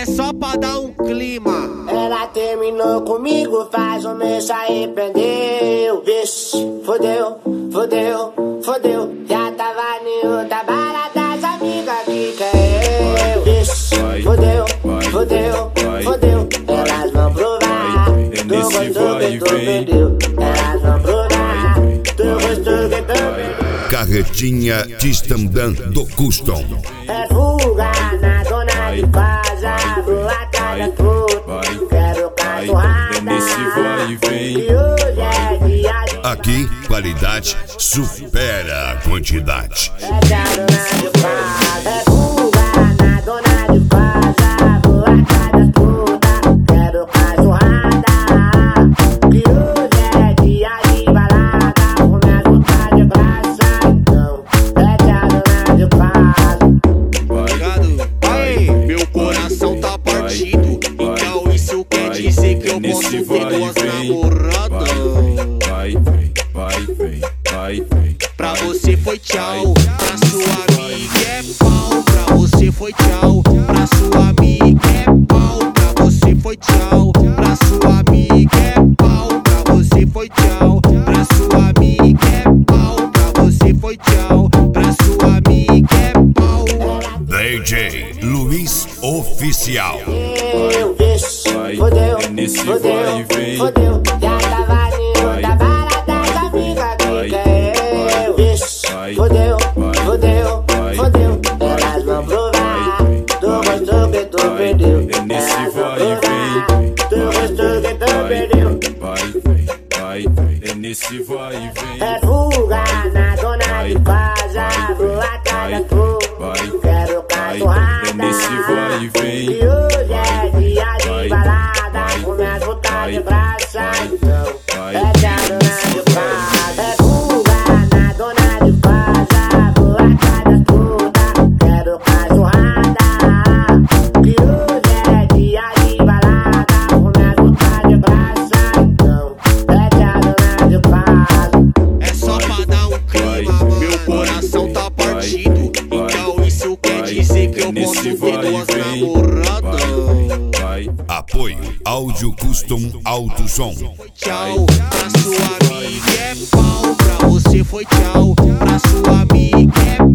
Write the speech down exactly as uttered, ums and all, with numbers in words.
é só pra dar um clima. Ela terminou comigo, faz um mês se arrependeu. Vixe, fodeu, fodeu, fodeu. Já tava em outra balada, as amigas que quer eu. Vixe, fodeu, fodeu, fodeu. Elas vão provar do gosto que tu perdeu. Elas vão provar do gosto que tu perdeu. Carretinha Tistandã do Custom. É fuga na dona de casa, vou atrás das putas. Quero cachorrada, e hoje é dia de... Aqui, qualidade supera a quantidade. É da dona de casa, é fuga na dona de casa, vou atrás das putas. Quero cachorrada, e hoje é dia de balada. Com minhas putas de graça, então é da dona de casa. Aí, meu coração tá partido. Então isso quer dizer que eu posso ver duas namoradas. Vai, vem, vai, vem, vai, vem. Pra você foi tchau, pra sua amiga é pau. Pra você foi tchau, pra sua amiga é pau. Pra você foi tchau, pra sua amiga é pau. Pra você foi tchau, pra sua amiga é pau. Pra você foi tchau, pra sua amiga é pau. D J Luiz Oficial. Eu, vixe, fodeu, fodeu, fodeu. Já tava em outra balada, as amigas que quer eu. Vixe, fodeu, fodeu, fodeu. Elas vão provar do gosto que tu perdeu. Elas vão provar do gosto que tu perdeu. Vai, vem, vai, vem. É nesse vai e vem. É fuga na dona de casa, vou atrás das putas. Quero cachorrada, É nesse vai e vem. e hoje é dia de balada. Com minhas putas de graça, então é da dona de casa. É fuga na dona de casa, vou atrás das putas. Quero cachorrada, e hoje é dia de balada. Com minhas putas de graça, então é da dona de casa. É só pra dar um clima, meu coração tá partido. Então isso quer dizer que eu posso ver duas namoradas. Apoio Áudio Custom Alto Som. Tchau, pra sua amiga é pau. Pra você foi tchau, pra sua amiga é